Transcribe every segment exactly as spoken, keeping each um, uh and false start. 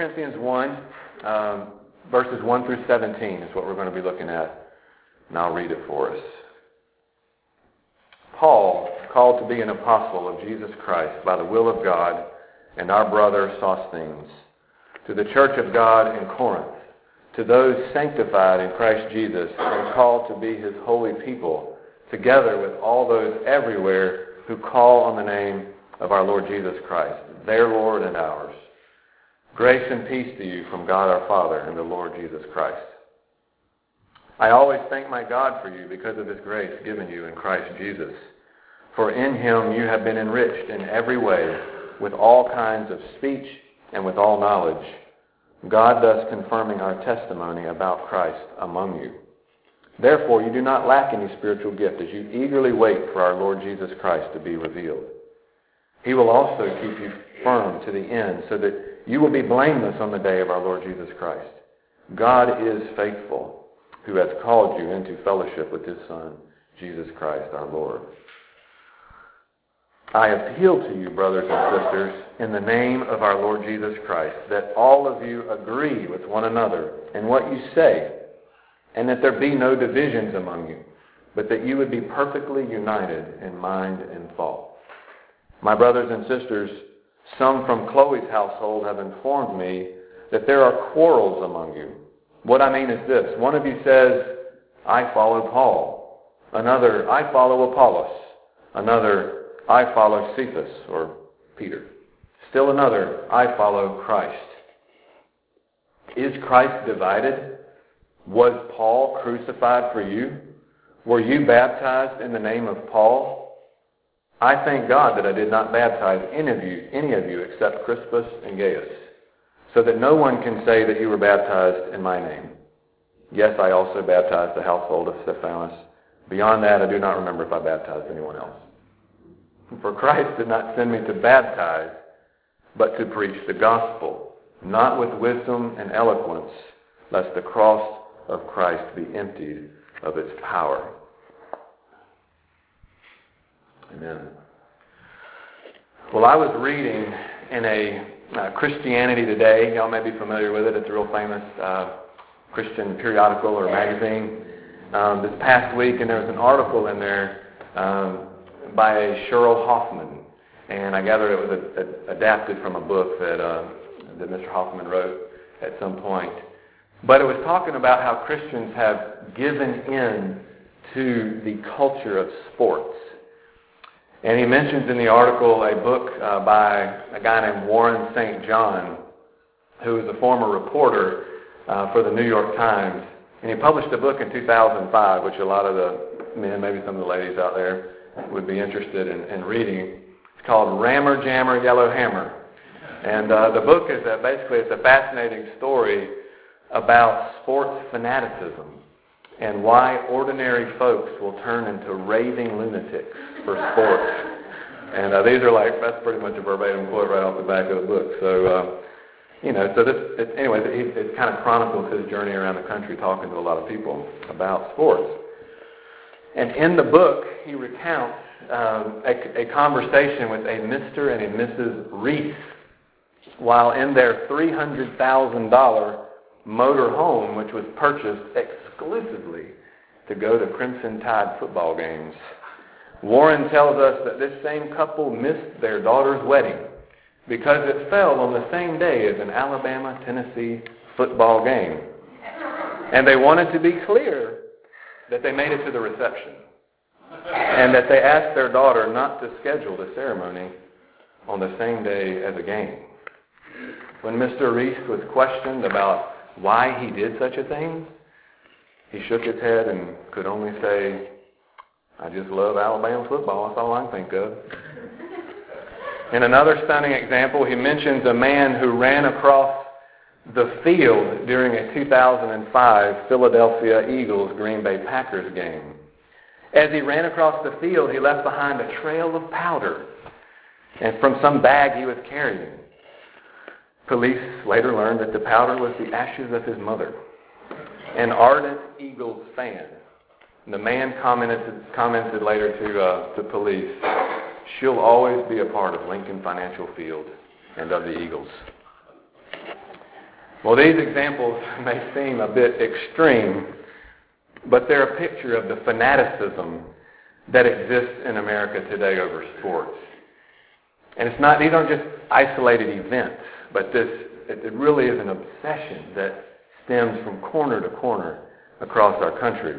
Corinthians one, um, verses one through seventeen is what we're going to be looking at, and I'll read it for us. Paul, called to be an apostle of Jesus Christ by the will of God, and our brother Sosthenes, to the church of God in Corinth, to those sanctified in Christ Jesus and called to be his holy people, together with all those everywhere who call on the name of our Lord Jesus Christ, their Lord and ours. Grace and peace to you from God our Father and the Lord Jesus Christ. I always thank my God for you because of his grace given you in Christ Jesus. For in him you have been enriched in every way with all kinds of speech and with all knowledge, God thus confirming our testimony about Christ among you. Therefore you do not lack any spiritual gift as you eagerly wait for our Lord Jesus Christ to be revealed. He will also keep you firm to the end so that you will be blameless on the day of our Lord Jesus Christ. God is faithful, who has called you into fellowship with his Son, Jesus Christ our Lord. I appeal to you, brothers and sisters, in the name of our Lord Jesus Christ, that all of you agree with one another in what you say, and that there be no divisions among you, but that you would be perfectly united in mind and thought. My brothers and sisters, some from Chloe's household have informed me that there are quarrels among you. What I mean is this. One of you says, I follow Paul. Another, I follow Apollos. Another, I follow Cephas or Peter. Still another, I follow Christ. Is Christ divided? Was Paul crucified for you? Were you baptized in the name of Paul? I thank God that I did not baptize any of you, any of you except Crispus and Gaius, so that no one can say that you were baptized in my name. Yes, I also baptized the household of Stephanas. Beyond that, I do not remember if I baptized anyone else. For Christ did not send me to baptize, but to preach the gospel, not with wisdom and eloquence, lest the cross of Christ be emptied of its power. Amen. Well, I was reading in a uh, Christianity Today. Y'all may be familiar with it. It's a real famous uh, Christian periodical or magazine um, this past week, and there was an article in there um, by Cheryl Hoffman, and I gather it was a, a, adapted from a book that uh, that Mister Hoffman wrote at some point. But it was talking about how Christians have given in to the culture of sports. And he mentions in the article a book uh, by a guy named Warren Saint John, who is a former reporter uh, for the New York Times. And he published a book in two thousand five, which a lot of the men, maybe some of the ladies out there, would be interested in, in reading. It's called Rammer, Jammer, Yellow Hammer. And uh, the book is uh, basically it's a fascinating story about sports fanaticism and why ordinary folks will turn into raving lunatics for sports. And uh, these are like, that's pretty much a verbatim quote right off the back of the book. So, uh, you know, so this, it, anyway, it, it kind of chronicles his journey around the country talking to a lot of people about sports. And in the book, he recounts um, a, a conversation with a Mister and a Missus Reese while in their three hundred thousand dollars motor home, which was purchased exclusively to go to Crimson Tide football games. Warren tells us that this same couple missed their daughter's wedding because it fell on the same day as an Alabama-Tennessee football game. And they wanted to be clear that they made it to the reception and that they asked their daughter not to schedule the ceremony on the same day as a game. When Mister Reese was questioned about why he did such a thing, he shook his head and could only say, I just love Alabama football. That's all I can think of. In another stunning example, he mentions a man who ran across the field during a two thousand five Philadelphia Eagles-Green Bay Packers game. As he ran across the field, he left behind a trail of powder and from some bag he was carrying. Police later learned that the powder was the ashes of his mother, an ardent Eagles fan. The man commented, commented later to, uh, to police, she'll always be a part of Lincoln Financial Field and of the Eagles. Well, these examples may seem a bit extreme, but they're a picture of the fanaticism that exists in America today over sports. And it's not; these aren't just isolated events, but this it really is an obsession that stems from corner to corner across our country.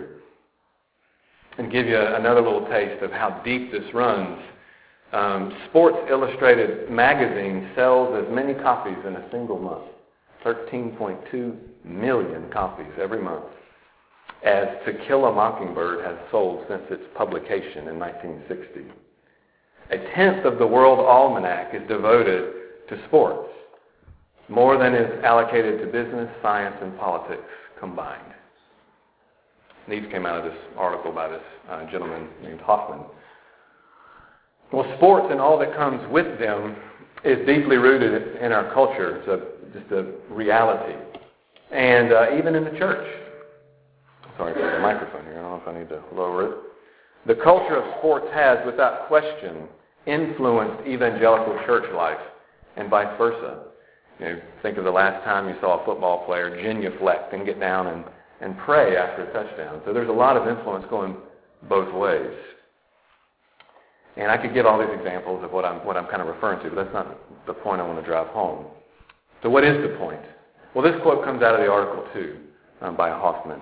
And give you another little taste of how deep this runs. Um, Sports Illustrated magazine sells as many copies in a single month, thirteen point two million copies every month, as To Kill a Mockingbird has sold since its publication in nineteen sixty. A tenth of the World Almanac is devoted to sports, more than is allocated to business, science, and politics combined. These came out of this article by this uh, gentleman named Hoffman. Well, sports and all that comes with them is deeply rooted in our culture. It's a, just a reality. And uh, even in the church. Sorry for the microphone here. I don't know if I need to lower it. The culture of sports has, without question, influenced evangelical church life and vice versa. You know, think of the last time you saw a football player genuflect and get down and and pray after a touchdown. So there's a lot of influence going both ways. And I could give all these examples of what I'm what I'm kind of referring to, but that's not the point I want to drive home. So what is the point? Well, this quote comes out of the article too, um, by Hoffman.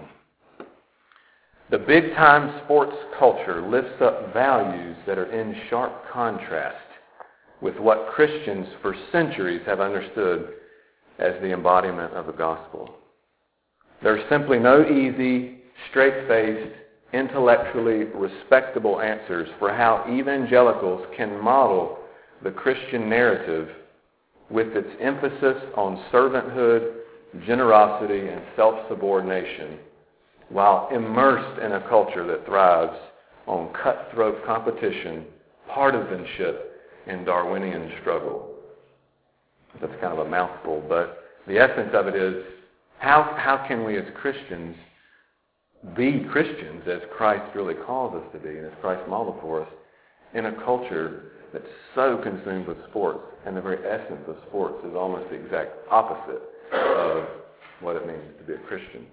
The big-time sports culture lifts up values that are in sharp contrast with what Christians for centuries have understood as the embodiment of the gospel. There's simply no easy, straight-faced, intellectually respectable answers for how evangelicals can model the Christian narrative with its emphasis on servanthood, generosity, and self-subordination, while immersed in a culture that thrives on cutthroat competition, partisanship, and Darwinian struggle. That's kind of a mouthful, but the essence of it is, How how can we as Christians be Christians as Christ really calls us to be and as Christ modeled for us in a culture that's so consumed with sports, and the very essence of sports is almost the exact opposite of what it means to be a Christian.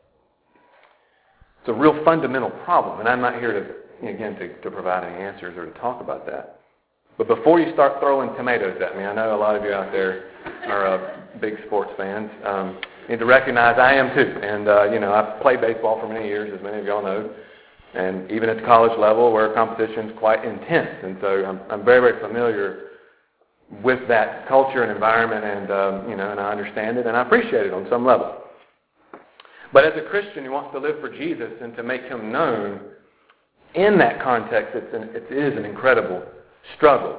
It's a real fundamental problem, and I'm not here to, again, to, to provide any answers or to talk about that. But before you start throwing tomatoes at me, I know a lot of you out there are uh, big sports fans. Um, need to recognize I am too. And, uh, you know, I've played baseball for many years, as many of y'all know, and even at the college level where competition is quite intense. And so I'm, I'm very, very familiar with that culture and environment, and, um, you know, and I understand it, and I appreciate it on some level. But as a Christian who wants to live for Jesus and to make him known, in that context, it's an, it is an incredible struggle.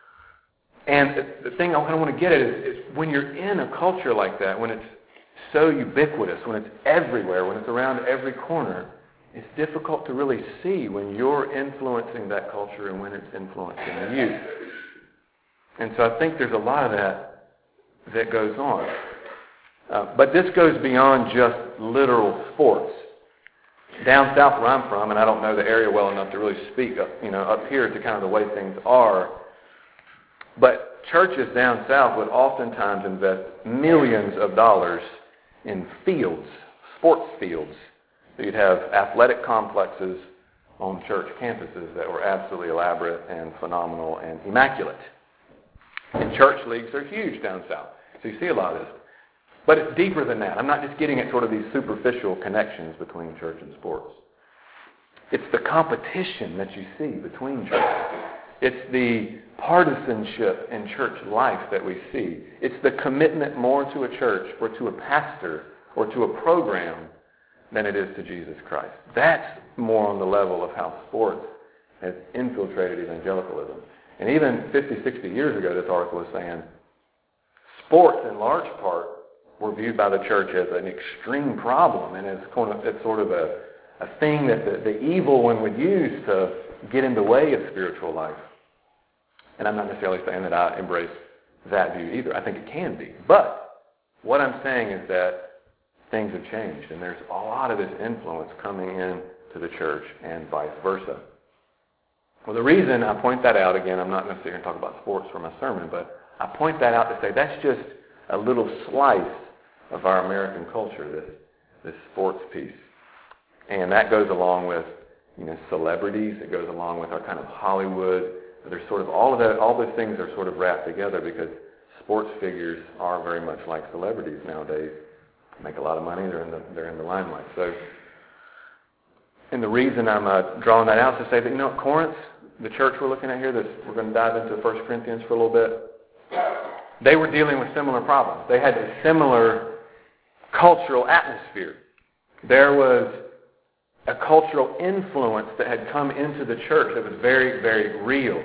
And the thing I kind of want to get at is, is when you're in a culture like that, when it's so ubiquitous, when it's everywhere, when it's around every corner, it's difficult to really see when you're influencing that culture and when it's influencing you. And so I think there's a lot of that that goes on. Uh, but this goes beyond just literal sports. Down south where I'm from, and I don't know the area well enough to really speak up, you know, up here to kind of the way things are, but churches down south would oftentimes invest millions of dollars in fields, sports fields. So you'd have athletic complexes on church campuses that were absolutely elaborate and phenomenal and immaculate. And church leagues are huge down south, so you see a lot of this. But it's deeper than that. I'm not just getting at sort of these superficial connections between church and sports. It's the competition that you see between churches. It's the partisanship in church life that we see. It's the commitment more to a church or to a pastor or to a program than it is to Jesus Christ. That's more on the level of how sports has infiltrated evangelicalism. And even fifty, sixty years ago, this article was saying, sports in large part were viewed by the church as an extreme problem and as sort of a, a thing that the, the evil one would use to get in the way of spiritual life. And I'm not necessarily saying that I embrace that view either. I think it can be. But what I'm saying is that things have changed, and there's a lot of this influence coming in to the church and vice versa. Well, the reason I point that out, again, I'm not necessarily going to talk about sports for my sermon, but I point that out to say that's just a little slice of our American culture, this this sports piece. And that goes along with, you know, celebrities. It goes along with our kind of Hollywood. There's sort of all of that, all those things are sort of wrapped together because sports figures are very much like celebrities nowadays. Make a lot of money. They're in the they're in the limelight. So, and the reason I'm uh, drawing that out is to say that, you know, at Corinth, the church we're looking at here, this, we're going to dive into First Corinthians for a little bit. They were dealing with similar problems. They had a similar cultural atmosphere. There was a cultural influence that had come into the church that was very, very real.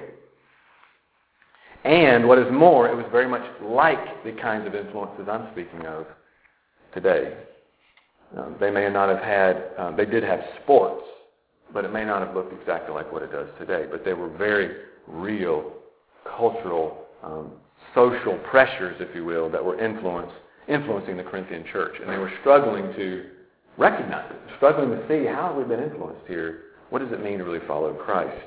And what is more, it was very much like the kinds of influences I'm speaking of today. Um, they may not have had, um, they did have sports, but it may not have looked exactly like what it does today. But they were very real cultural, um, social pressures, if you will, that were influence, influencing the Corinthian church. And they were struggling to recognize it, struggling to see, how have we been influenced here? What does it mean to really follow Christ?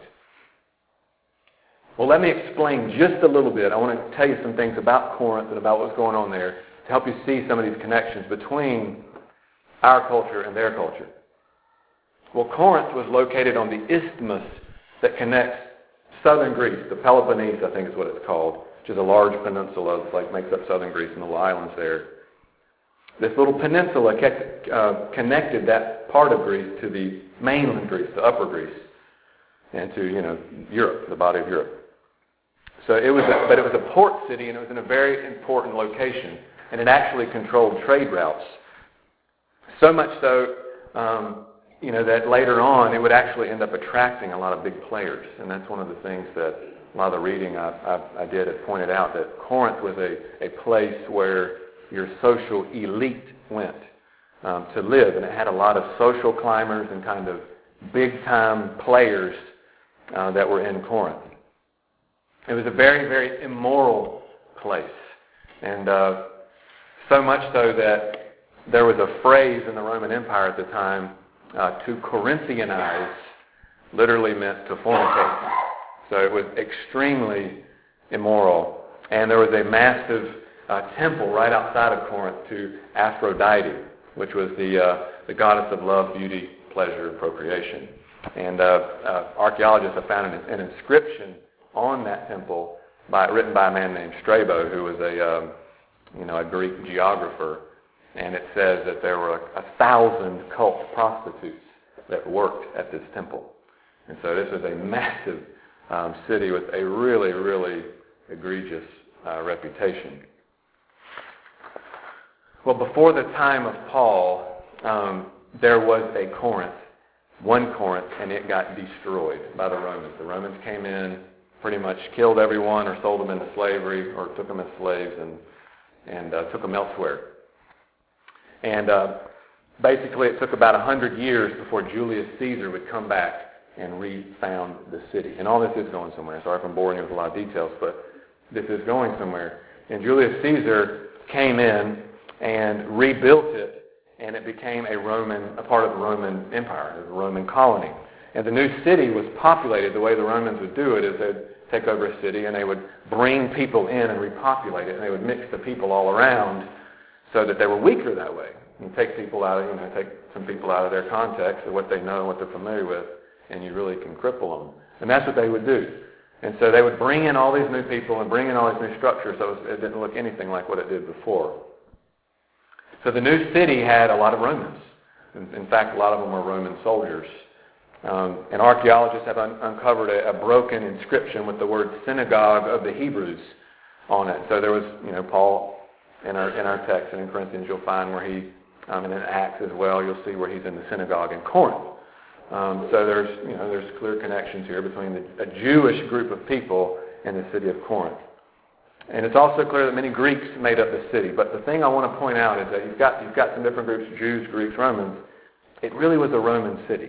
Well, let me explain just a little bit. I want to tell you some things about Corinth and about what's going on there to help you see some of these connections between our culture and their culture. Well, Corinth was located on the isthmus that connects southern Greece, the Peloponnese, I think is what it's called, which is a large peninsula that like makes up southern Greece and the islands there. This little peninsula kept, uh, connected that part of Greece to the mainland Greece, the upper Greece, and to, you know, Europe, the body of Europe. So it was, a, but it was a port city, and it was in a very important location, and it actually controlled trade routes. So much so, um, you know, that later on it would actually end up attracting a lot of big players, and that's one of the things that a lot of the reading I, I, I did has pointed out, that Corinth was a, a place where your social elite went um, to live, and it had a lot of social climbers and kind of big-time players uh, that were in Corinth. It was a very, very immoral place, and uh, so much so that there was a phrase in the Roman Empire at the time, uh, to Corinthianize literally meant to fornicate. So it was extremely immoral, and there was a massive uh, temple right outside of Corinth to Aphrodite, which was the uh, the goddess of love, beauty, pleasure, and procreation. And uh, uh, archaeologists have found an, an inscription on that temple by, written by a man named Strabo, who was a um, you know a Greek geographer, and it says that there were a, a thousand cult prostitutes that worked at this temple. And so this was a massive um, city with a really, really egregious uh, reputation. Well, before the time of Paul, um, there was a Corinth, one Corinth, and it got destroyed by the Romans. The Romans came in, pretty much killed everyone or sold them into slavery or took them as slaves and, and uh, took them elsewhere. And uh, basically it took about one hundred years before Julius Caesar would come back and refound the city. And all this is going somewhere. Sorry if I'm boring you with a lot of details, but this is going somewhere. And Julius Caesar came in and rebuilt it, and it became a Roman, a part of the Roman Empire, a Roman colony. And the new city was populated. The way the Romans would do it is they'd take over a city and they would bring people in and repopulate it, and they would mix the people all around so that they were weaker that way. And take people out of, you know, take some people out of their context of what they know and what they're familiar with, and you really can cripple them. And that's what they would do. And so they would bring in all these new people and bring in all these new structures so it didn't look anything like what it did before. So the new city had a lot of Romans. In, in fact, a lot of them were Roman soldiers. Um, and archaeologists have un- uncovered a, a broken inscription with the word synagogue of the Hebrews on it. So there was, you know, Paul, in our in our text and in Corinthians, you'll find where he, um, and in Acts as well, you'll see where he's in the synagogue in Corinth. Um, so there's, you know, there's clear connections here between the, a Jewish group of people and the city of Corinth. And it's also clear that many Greeks made up the city. But the thing I want to point out is that you've got you've got some different groups: Jews, Greeks, Romans. It really was a Roman city.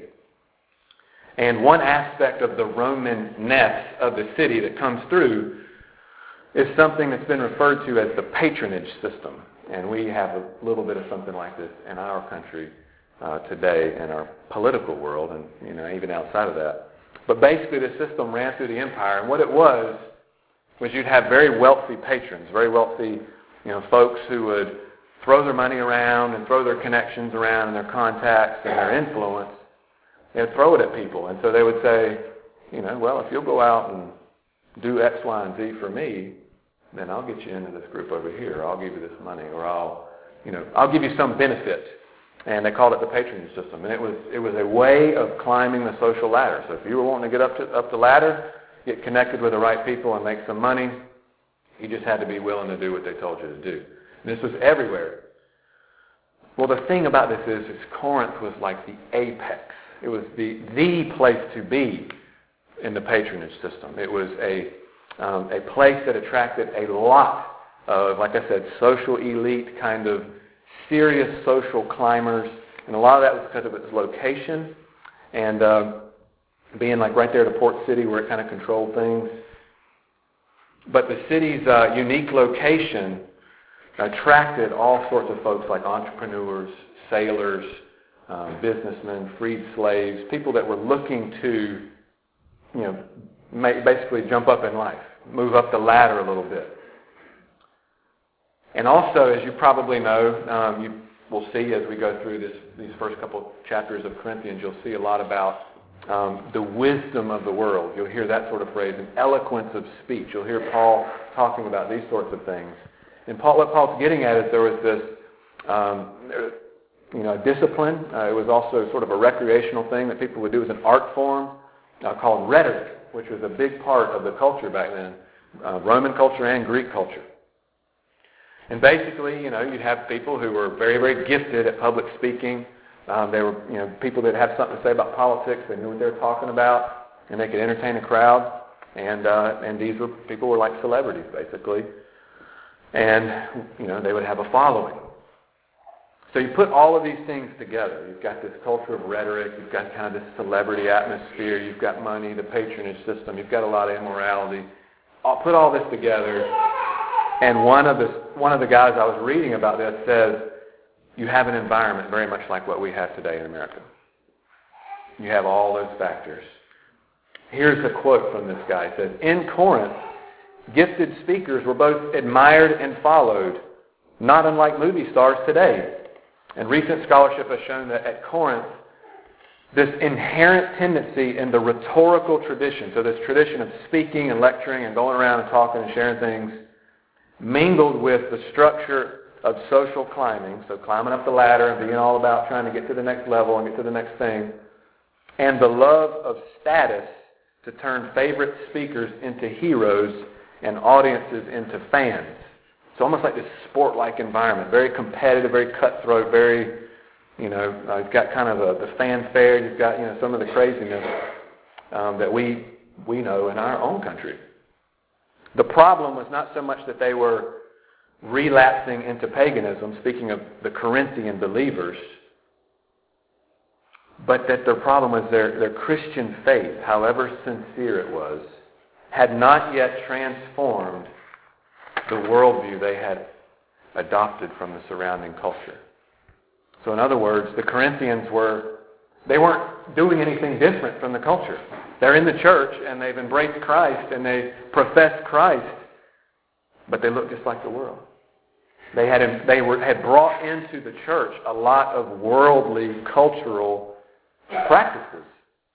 And one aspect of the Roman-ness of the city that comes through is something that's been referred to as the patronage system. And we have a little bit of something like this in our country uh, today, in our political world, and you know even outside of that. But basically, the system ran through the empire, and what it was was you'd have very wealthy patrons, very wealthy, you know, folks who would throw their money around and throw their connections around and their contacts and their influence. They would throw it at people. And so they would say, you know, well, if you'll go out and do X, Y, and Z for me, then I'll get you into this group over here, or I'll give you this money, or I'll, you know, I'll give you some benefit. And they called it the patronage system. And it was it was a way of climbing the social ladder. So if you were wanting to get up to up the ladder, get connected with the right people and make some money, you just had to be willing to do what they told you to do. And this was everywhere. Well, the thing about this is, is Corinth was like the apex. It was the the place to be in the patronage system. It was a um, a place that attracted a lot of, like I said, social elite, kind of serious social climbers. And a lot of that was because of its location and uh, being like right there at a port city where it kind of controlled things. But the city's uh, unique location attracted all sorts of folks like entrepreneurs, sailors, um, businessmen, freed slaves, people that were looking to, you know, make, basically jump up in life, move up the ladder a little bit. And also, as you probably know, um, you will see as we go through this, these first couple chapters of Corinthians, you'll see a lot about um, the wisdom of the world. You'll hear that sort of phrase, an eloquence of speech. You'll hear Paul talking about these sorts of things. And Paul, what Paul's getting at is there was this, um, you know, discipline. Uh, it was also sort of a recreational thing that people would do as an art form uh, called rhetoric, which was a big part of the culture back then, uh, Roman culture and Greek culture. And basically, you know, you'd have people who were very, very gifted at public speaking. Um, they were, you know, people that had something to say about politics. They knew what they were talking about, and they could entertain a crowd. And uh, and these were people were like celebrities, basically. And, you know, they would have a following. So you put all of these things together. You've got this culture of rhetoric. You've got kind of this celebrity atmosphere. You've got money, the patronage system. You've got a lot of immorality. I'll put all this together, and one of the one of the guys I was reading about this says, you have an environment very much like what we have today in America. You have all those factors. Here's a quote from this guy. It says, in Corinth, gifted speakers were both admired and followed, not unlike movie stars today. And recent scholarship has shown that at Corinth, this inherent tendency in the rhetorical tradition, so this tradition of speaking and lecturing and going around and talking and sharing things, mingled with the structure of social climbing, so climbing up the ladder and being all about trying to get to the next level and get to the next thing, and the love of status to turn favorite speakers into heroes and audiences into fans. It's almost like this sport-like environment, very competitive, very cutthroat, very, you know, uh, you've got kind of a, the fanfare, you've got, you know, some of the craziness um, that we we know in our own country. The problem was not so much that they were relapsing into paganism, speaking of the Corinthian believers, but that their problem was their, their Christian faith, however sincere it was, had not yet transformed the worldview they had adopted from the surrounding culture. So in other words, the Corinthians were, they weren't doing anything different from the culture. They're in the church and they've embraced Christ and they profess Christ, but they look just like the world. They had they were had brought into the church a lot of worldly, cultural practices.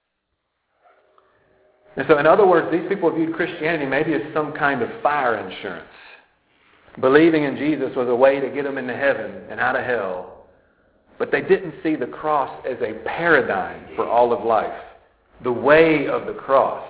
And so in other words, these people viewed Christianity maybe as some kind of fire insurance. Believing in Jesus was a way to get them into heaven and out of hell. But they didn't see the cross as a paradigm for all of life. The way of the cross.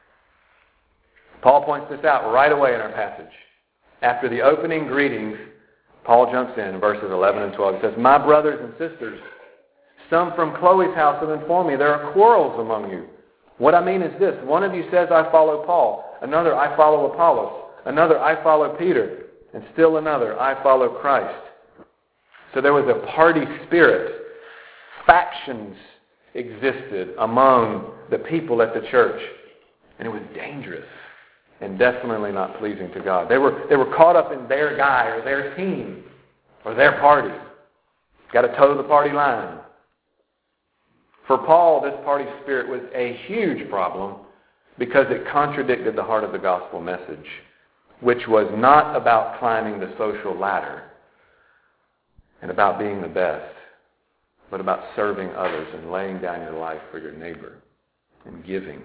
Paul points this out right away in our passage. After the opening greetings, Paul jumps in, verses eleven and twelve. He says, my brothers and sisters, some from Chloe's house have informed me there are quarrels among you. What I mean is this. One of you says, I follow Paul. Another, I follow Apollos. Another, I follow Peter. And still another, I follow Christ. So there was a party spirit. Factions existed among the people at the church. And it was dangerous and definitely not pleasing to God. They were, they were caught up in their guy or their team or their party. Got to toe the party line. For Paul, this party spirit was a huge problem because it contradicted the heart of the gospel message, which was not about climbing the social ladder, and about being the best, but about serving others and laying down your life for your neighbor and giving.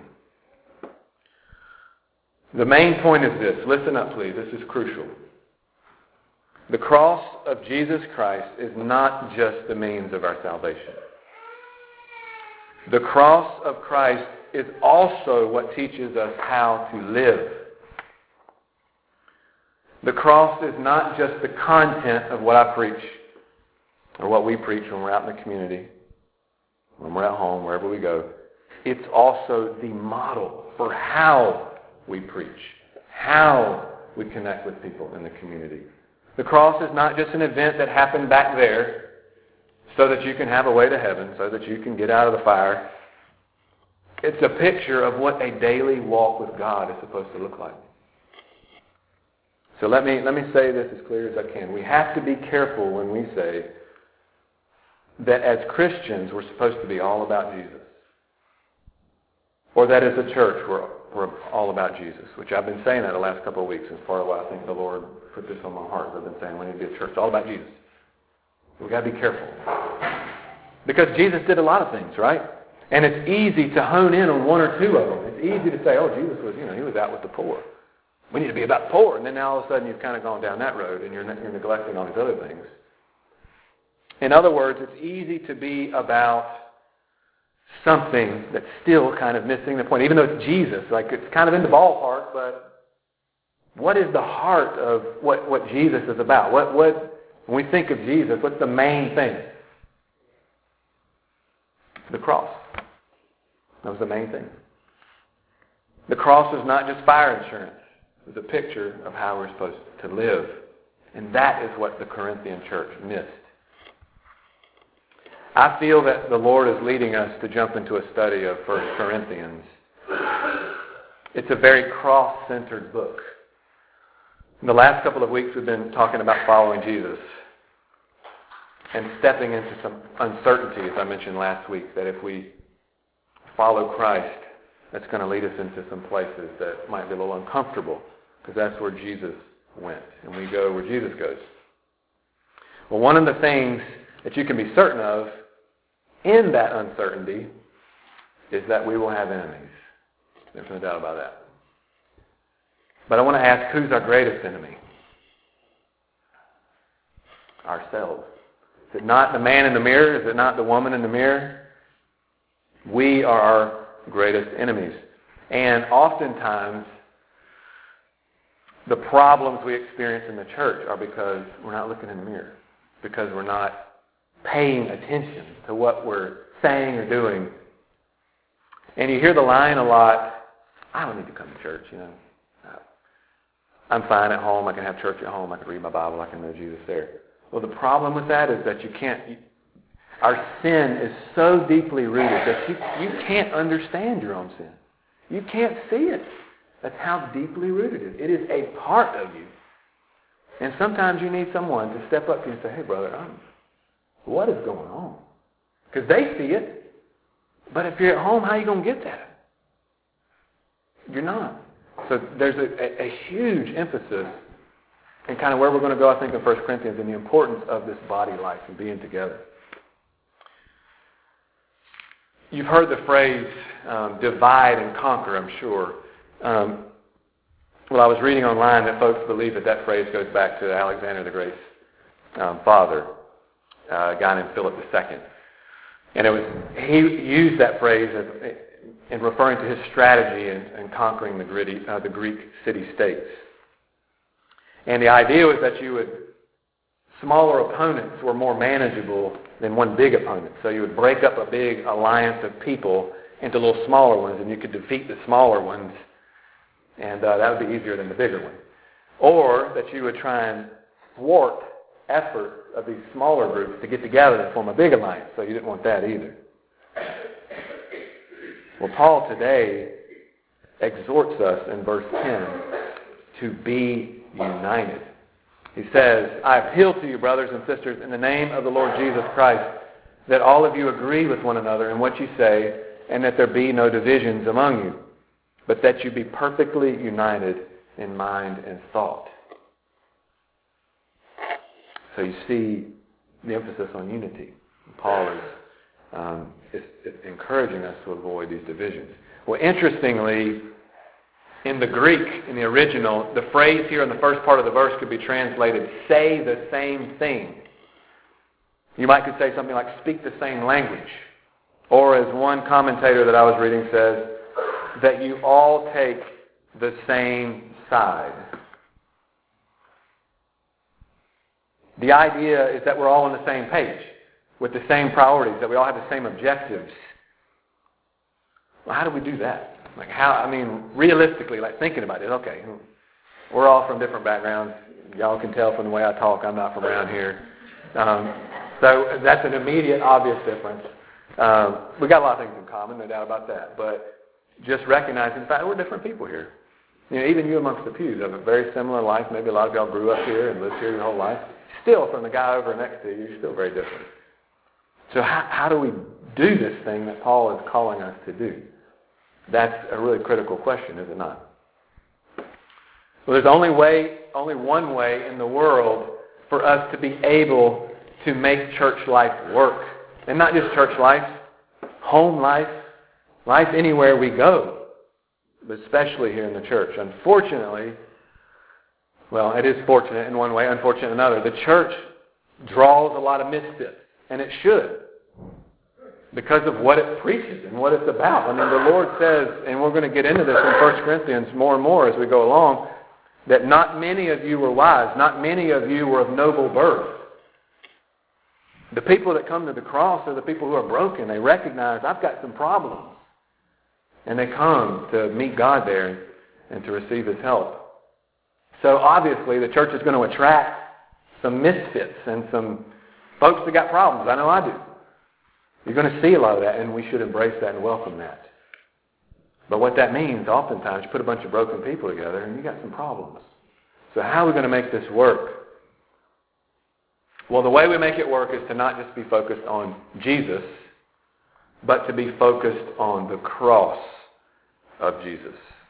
The main point is this. Listen up, please. This is crucial. The cross of Jesus Christ is not just the means of our salvation. The cross of Christ is also what teaches us how to live. The cross is not just the content of what I preach or what we preach when we're out in the community, when we're at home, wherever we go. It's also the model for how we preach, how we connect with people in the community. The cross is not just an event that happened back there so that you can have a way to heaven, so that you can get out of the fire. It's a picture of what a daily walk with God is supposed to look like. So let me let me say this as clear as I can. We have to be careful when we say that as Christians we're supposed to be all about Jesus. Or that as a church we're, we're all about Jesus, which I've been saying that the last couple of weeks. As far as what I think the Lord put this on my heart. I've been saying we need to be a church all about Jesus. We've got to be careful. Because Jesus did a lot of things, right? And it's easy to hone in on one or two of them. It's easy to say, oh, Jesus was, you know, he was out with the poor. We need to be about the poor. And then now all of a sudden you've kind of gone down that road and you're, you're neglecting all these other things. In other words, it's easy to be about something that's still kind of missing the point. Even though it's Jesus, like it's kind of in the ballpark, but what is the heart of what, what Jesus is about? What, what, when we think of Jesus, what's the main thing? The cross. That was the main thing. The cross is not just fire insurance. It's a picture of how we're supposed to live. And that is what the Corinthian church missed. I feel that the Lord is leading us to jump into a study of First Corinthians. It's a very cross-centered book. In the last couple of weeks, we've been talking about following Jesus and stepping into some uncertainty, as I mentioned last week, that if we follow Christ, that's going to lead us into some places that might be a little uncomfortable, because that's where Jesus went, and we go where Jesus goes. Well, one of the things that you can be certain of in that uncertainty is that we will have enemies. There's no doubt about that. But I want to ask, who's our greatest enemy? Ourselves. Is it not the man in the mirror? Is it not the woman in the mirror? We are our greatest enemies. And oftentimes, the problems we experience in the church are because we're not looking in the mirror. Because we're not paying attention to what we're saying or doing. And you hear the line a lot, I don't need to come to church, you know. I'm fine at home. I can have church at home. I can read my Bible. I can know Jesus there. Well, the problem with that is that you can't, you, our sin is so deeply rooted that you, you can't understand your own sin. You can't see it. That's how deeply rooted it is. It is a part of you. And sometimes you need someone to step up to you and say, hey, brother, I'm, what is going on? Because they see it. But if you're at home, how are you going to get that? You're not. So there's a, a, a huge emphasis in kind of where we're going to go, I think, in First Corinthians, and the importance of this body life and being together. You've heard the phrase um, divide and conquer, I'm sure. Um, well, I was reading online that folks believe that that phrase goes back to Alexander the Great's um, father, uh, a guy named Philip the Second. And it was he used that phrase as, in referring to his strategy in, in conquering the, gritty, uh, the Greek city-states. And the idea was that you would, smaller opponents were more manageable than one big opponent. So you would break up a big alliance of people into little smaller ones, and you could defeat the smaller ones, and uh, that would be easier than the bigger one. Or that you would try and thwart effort of these smaller groups to get together and form a big alliance. So you didn't want that either. Well, Paul today exhorts us in verse ten to be united. He says, I appeal to you, brothers and sisters, in the name of the Lord Jesus Christ, that all of you agree with one another in what you say, and that there be no divisions among you, but that you be perfectly united in mind and thought. So you see, the emphasis on unity. Paul is, um, is, is encouraging us to avoid these divisions. Well, interestingly, in the Greek, in the original, the phrase here in the first part of the verse could be translated, say the same thing. You might could say something like, speak the same language. Or as one commentator that I was reading says, that you all take the same side. The idea is that we're all on the same page, with the same priorities, that we all have the same objectives. Well, how do we do that? Like how, I mean, realistically, like thinking about it, okay, we're all from different backgrounds. Y'all can tell from the way I talk, I'm not from around here. Um, so that's an immediate, obvious difference. Um, we got a lot of things in common, no doubt about that. But just recognizing the fact that we're different people here. You know, even you amongst the pews have a very similar life. Maybe a lot of y'all grew up here and lived here your whole life. Still, from the guy over next to you, you're still very different. So how, how do we do this thing that Paul is calling us to do? That's a really critical question, is it not? Well, there's only way, only one way in the world for us to be able to make church life work. And not just church life, home life, life anywhere we go, but especially here in the church. Unfortunately, well, it is fortunate in one way, unfortunate in another. The church draws a lot of misfits, and it should, because of what it preaches and what it's about. I mean, the Lord says, and we're going to get into this in First Corinthians more and more as we go along, that not many of you were wise, not many of you were of noble birth. The people that come to the cross are the people who are broken. They recognize, I've got some problems. And they come to meet God there and to receive His help. So obviously the church is going to attract some misfits and some folks that got problems. I know I do. You're going to see a lot of that, and we should embrace that and welcome that. But what that means, oftentimes, you put a bunch of broken people together and you got some problems. So how are we going to make this work? Well, the way we make it work is to not just be focused on Jesus, but to be focused on the cross of Jesus.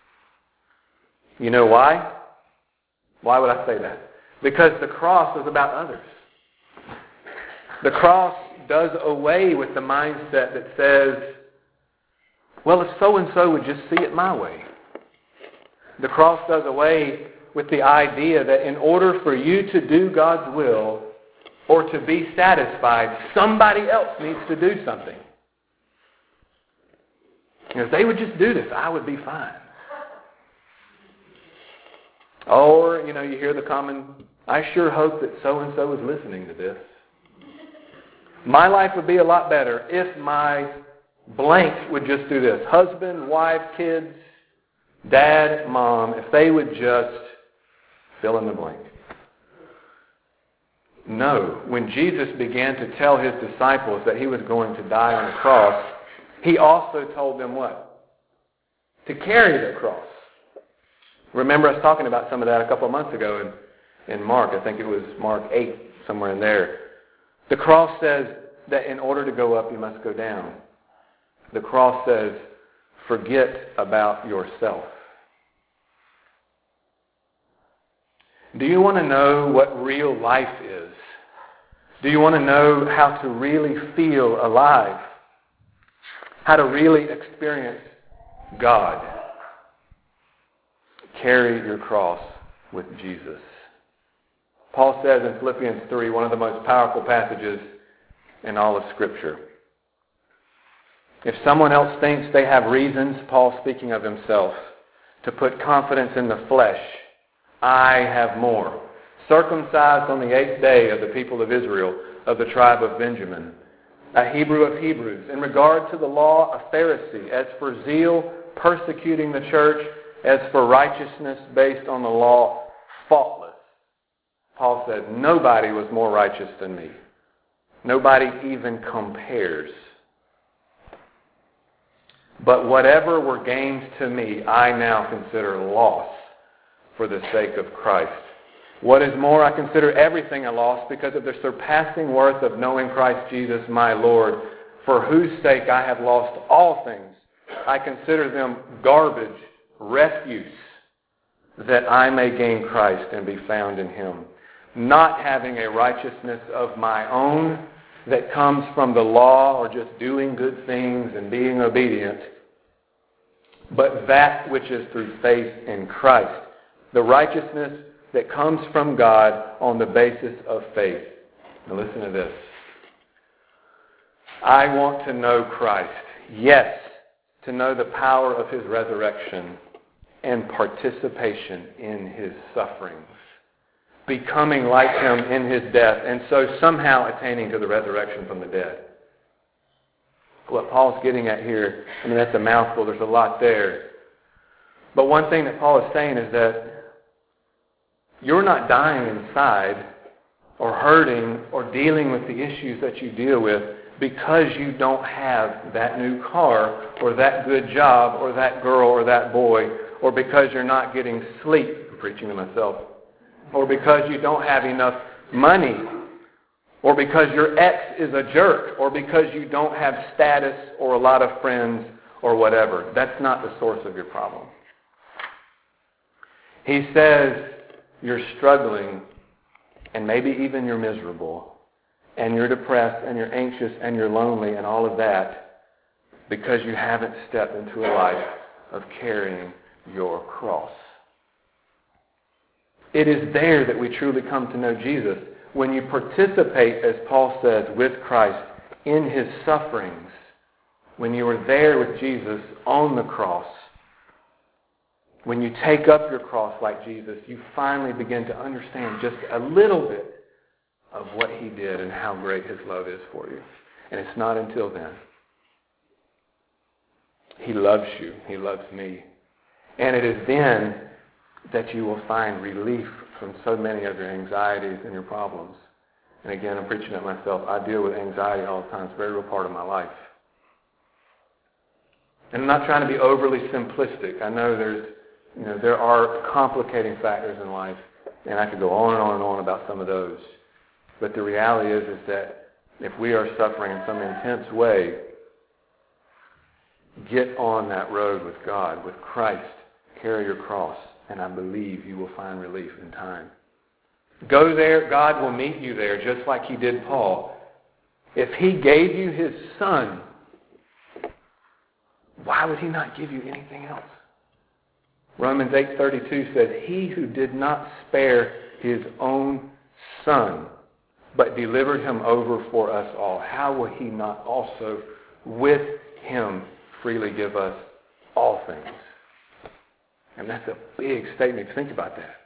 You know why? Why would I say that? Because the cross is about others. The cross does away with the mindset that says, well, if so-and-so would just see it my way. The cross does away with the idea that in order for you to do God's will or to be satisfied, somebody else needs to do something. You know, if they would just do this, I would be fine. Or, you know, you hear the common, I sure hope that so-and-so is listening to this. My life would be a lot better if my blank would just do this. Husband, wife, kids, dad, mom, if they would just fill in the blank. No. When Jesus began to tell His disciples that He was going to die on a cross, He also told them what? To carry the cross. Remember us talking about some of that a couple of months ago in, in Mark. I think it was Mark eight, somewhere in there. The cross says that in order to go up, you must go down. The cross says, forget about yourself. Do you want to know what real life is? Do you want to know how to really feel alive? How to really experience God? Carry your cross with Jesus. Paul says in Philippians three, one of the most powerful passages in all of Scripture. If someone else thinks they have reasons, Paul speaking of himself, to put confidence in the flesh, I have more. Circumcised on the eighth day of the people of Israel, of the tribe of Benjamin, a Hebrew of Hebrews. In regard to the law, a Pharisee. As for zeal, persecuting the church. As for righteousness based on the law, faultless. Paul said, nobody was more righteous than me. Nobody even compares. But whatever were gains to me, I now consider loss for the sake of Christ. What is more, I consider everything a loss because of the surpassing worth of knowing Christ Jesus my Lord, for whose sake I have lost all things. I consider them garbage, refuse, that I may gain Christ and be found in Him. not having a righteousness of my own that comes from the law or just doing good things and being obedient, but that which is through faith in Christ. The righteousness that comes from God on the basis of faith. Now listen to this. I want to know Christ. Yes, to know the power of His resurrection and participation in His sufferings. Becoming like Him in His death, and so somehow attaining to the resurrection from the dead. What Paul's getting at here, I mean, that's a mouthful. There's a lot there. But one thing that Paul is saying is that you're not dying inside or hurting or dealing with the issues that you deal with because you don't have that new car or that good job or that girl or that boy, or because you're not getting sleep, I'm preaching to myself, or because you don't have enough money, or because your ex is a jerk, or because you don't have status or a lot of friends or whatever. That's not the source of your problem. He says you're struggling, and maybe even you're miserable, and you're depressed, and you're anxious, and you're lonely, and all of that because you haven't stepped into a life of carrying your cross. It is there that we truly come to know Jesus. When you participate, as Paul says, with Christ in His sufferings, when you are there with Jesus on the cross, when you take up your cross like Jesus, you finally begin to understand just a little bit of what He did and how great His love is for you. And it's not until then. He loves you. He loves me. And it is then that you will find relief from so many of your anxieties and your problems. And again, I'm preaching at myself. I deal with anxiety all the time. It's a very real part of my life. And I'm not trying to be overly simplistic. I know there's, you know, there are complicating factors in life, and I could go on and on and on about some of those. But the reality is, is that if we are suffering in some intense way, get on that road with God, with Christ. Carry your cross, and I believe you will find relief in time. Go there. God will meet you there, just like He did Paul. If He gave you His Son, why would He not give you anything else? Romans eight thirty-two says, He who did not spare His own Son, but delivered Him over for us all, how will He not also with Him freely give us all things? And that's a big statement. Think about that.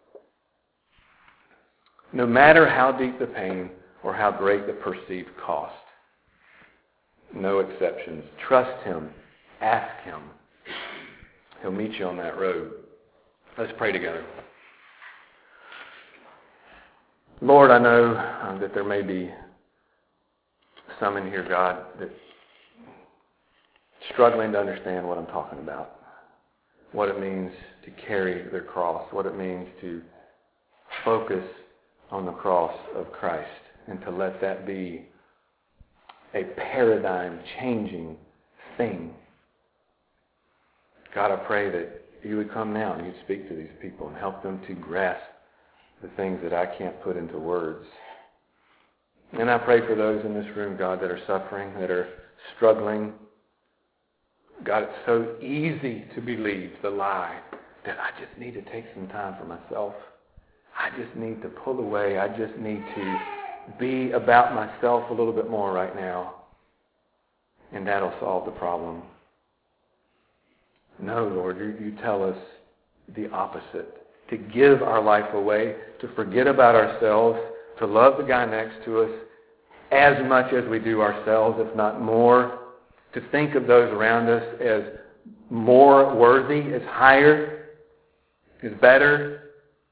No matter how deep the pain or how great the perceived cost, no exceptions. Trust Him. Ask Him. He'll meet you on that road. Let's pray together. Lord, I know uh, that there may be some in here, God, that struggling to understand what I'm talking about. What it means to carry their cross. What it means to focus on the cross of Christ. And to let that be a paradigm-changing thing. God, I pray that You would come now and You'd speak to these people and help them to grasp the things that I can't put into words. And I pray for those in this room, God, that are suffering, that are struggling. God, it's so easy to believe the lie that I just need to take some time for myself. I just need to pull away. I just need to be about myself a little bit more right now. And that'll solve the problem. No, Lord, you, you tell us the opposite. To give our life away, to forget about ourselves, to love the guy next to us as much as we do ourselves, if not more. To think of those around us as more worthy, as higher, as better.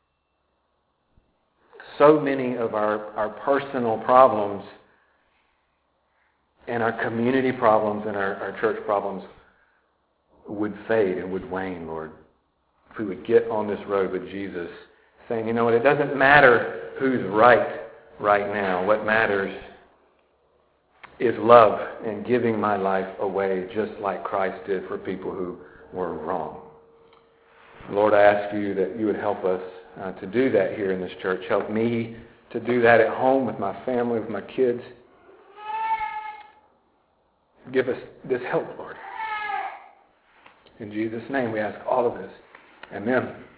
So many of our, our personal problems and our community problems and our, our church problems would fade and would wane, Lord. If we would get on this road with Jesus, saying, you know what, it doesn't matter who's right right now. What matters is love and giving my life away just like Christ did for people who were wrong. Lord, I ask You that You would help us uh, to do that here in this church. Help me to do that at home with my family, with my kids. Give us this help, Lord. In Jesus' name we ask all of this. Amen.